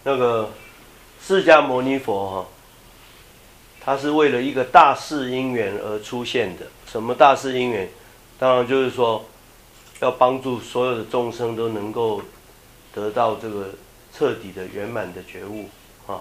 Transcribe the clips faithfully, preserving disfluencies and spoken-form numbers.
那个释迦牟尼佛哈、哦，他是为了一个大事因缘而出现的。什么大事因缘？当然就是说，要帮助所有的众生都能够得到这个彻底的圆满的觉悟啊。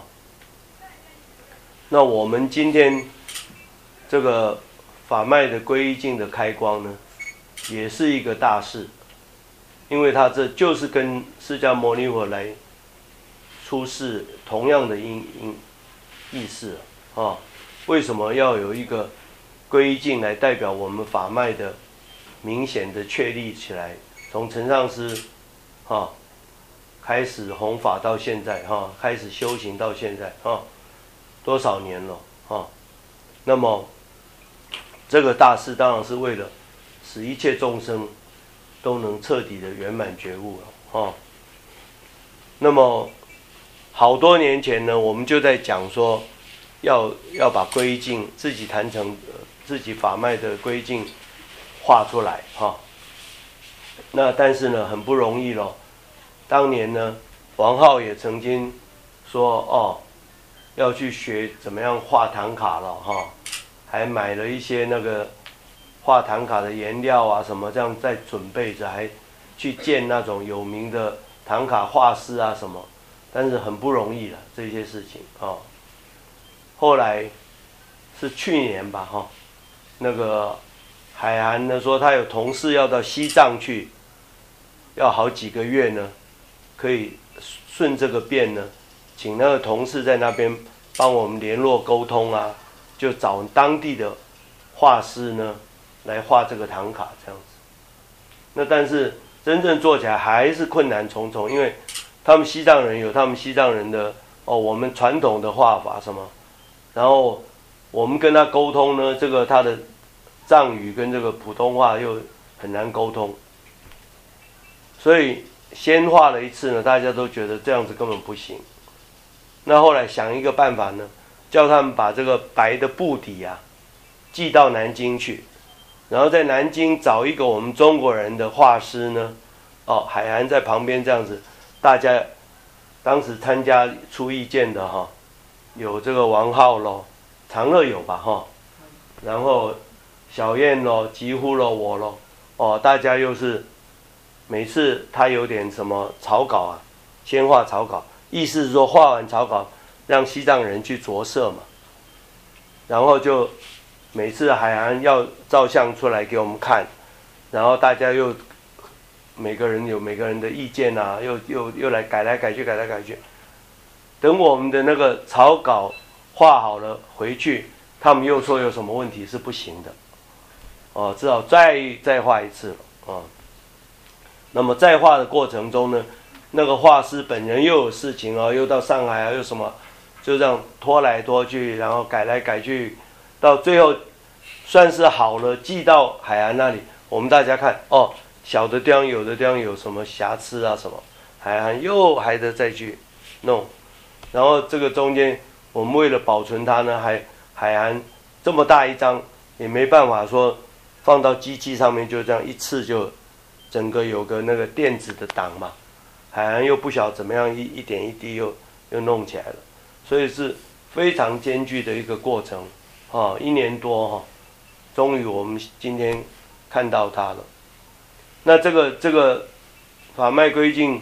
那我们今天这个法脉的皈依境的开光呢，也是一个大事，因为它这就是跟释迦牟尼佛来出世同样的因因意思啊。为什么要有一个皈依境来代表我们法脉的明显的确立起来？从陈上师啊开始弘法到现在哈、啊，开始修行到现在哈、啊，多少年了啊？那么这个大事当然是为了使一切众生都能彻底的圆满觉悟了啊。那么好多年前呢，我们就在讲说要要把皈依境自己坛城、呃、自己法脉的皈依境画出来哈、啊。那但是呢，很不容易咯。当年呢，王浩也曾经说哦，要去学怎么样画唐卡了哈，还买了一些那个画唐卡的颜料啊什么，这样在准备着，还去见那种有名的唐卡画师啊什么，但是很不容易了这些事情啊。后来是去年吧哈，那个海涵呢说他有同事要到西藏去，要好几个月呢，可以顺这个便呢，请那个同事在那边帮我们联络沟通啊，就找当地的画师呢来画这个唐卡这样子。那但是真正做起来还是困难重重，因为他们西藏人有他们西藏人的哦，我们传统的画法什么，然后我们跟他沟通呢，这个他的藏语跟这个普通话又很难沟通，所以先画了一次呢，大家都觉得这样子根本不行。那后来想一个办法呢，叫他们把这个白的布底啊寄到南京去，然后在南京找一个我们中国人的画师呢，哦，海涵在旁边这样子，大家当时参加出意见的哈，有这个王浩咯，长乐有吧哈，然后小燕咯，吉呼咯，我咯，哦，大家又是每次他有点什么草稿啊，先画草稿，意思是说画完草稿让西藏人去着色嘛，然后就每次海涵要照相出来给我们看，然后大家又每个人有每个人的意见啊，又又又来改来改去改来改去，等我们的那个草稿画好了回去，他们又说有什么问题是不行的，哦，只好再再画一次了哦。那么在画的过程中呢，那个画师本人又有事情哦，又到上海啊，又什么，就这样拖来拖去，然后改来改去，到最后算是好了，寄到海涵那里，我们大家看哦，小的地方有的地方有什么瑕疵啊什么，海涵又还得再去弄，然后这个中间我们为了保存它呢，还海涵这么大一张也没办法说放到机器上面就这样一次就整个有个那个电子的档嘛，海涵又不晓得怎么样一一点一滴又又弄起来了，所以是非常艰巨的一个过程啊，一年多哈、啊，终于我们今天看到它了。那这个这个法脉皈境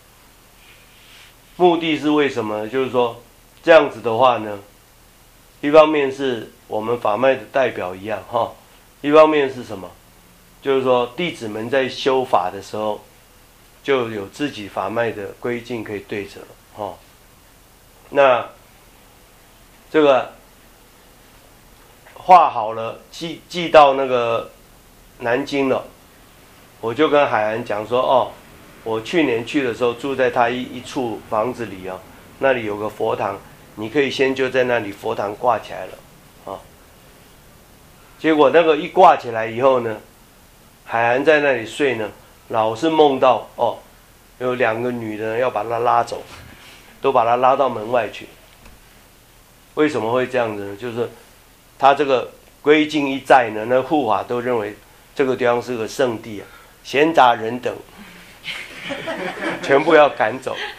目的是为什么？就是说这样子的话呢，一方面是我们法脉的代表一样哈，一方面是什么？就是说弟子们在修法的时候，就有自己法脉的规境可以对着哈。那这个画好了，寄寄到那个南京了，我就跟海涵讲说，哦，我去年去的时候住在他一一处房子里啊，那里有个佛堂，你可以先就在那里佛堂挂起来了啊。结果那个一挂起来以后呢，海涵在那里睡呢，老是梦到哦，有两个女的要把他拉走，都把他拉到门外去。为什么会这样子呢？就是他这个规境一在呢，那护法都认为这个地方是个圣地啊，闲杂人等全部要赶走，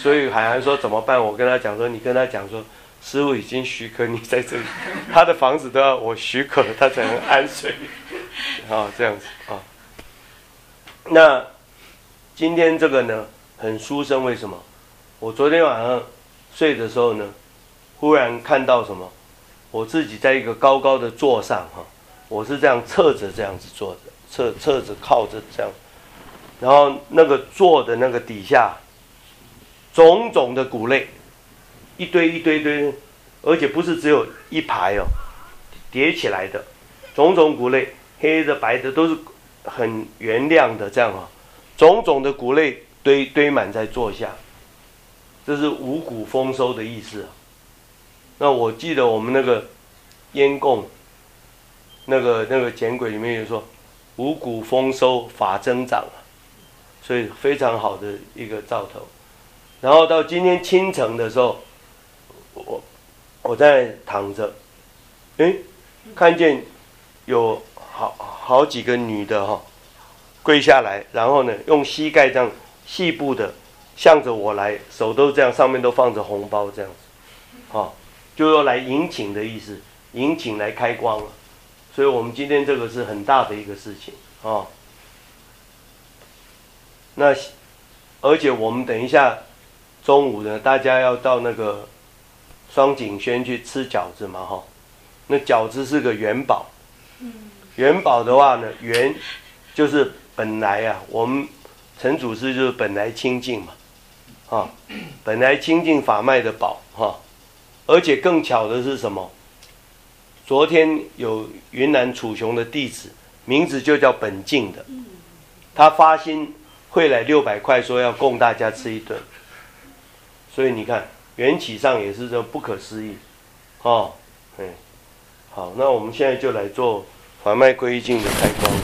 所以海涵说怎么办？我跟他讲说，你跟他讲说，师父已经许可你在这里，他的房子都要我许可，他才能安睡。啊，这样子啊。那今天这个呢，很殊胜，为什么？我昨天晚上睡的时候呢，忽然看到什么？我自己在一个高高的座上哈，我是这样侧着这样子坐着，侧侧着靠着这样，然后那个坐的那个底下，种种的谷类，一堆一堆堆，而且不是只有一排哦，叠起来的，种种谷类，黑的白的都是很原亮的这样啊，种种的谷类堆堆满在座下，这是五谷丰收的意思啊。那我记得我们那个烟供，那个那个简轨里面有说，五谷丰收法增长啊，所以非常好的一个兆头。然后到今天清晨的时候，我我在躺着，诶，看见有好好几个女的哈、哦，跪下来，然后呢用膝盖这样细步的向着我来，手都这样，上面都放着红包这样子，哦。就说来迎请的意思，迎请来开光了，所以我们今天这个是很大的一个事情啊、哦。那而且我们等一下中午呢，大家要到那个双井轩去吃饺子嘛哈、哦。那饺子是个元宝，元宝的话呢，元就是本来啊，我们陈祖师就是本来清净嘛，啊、哦，本来清净法脉的宝哈。哦，而且更巧的是什么？昨天有云南楚雄的弟子，名字就叫本净的，他发心汇来六百块，说要供大家吃一顿。所以你看，缘起上也是这不可思议，哦，嗯，好，那我们现在就来做法脉归一境的开光。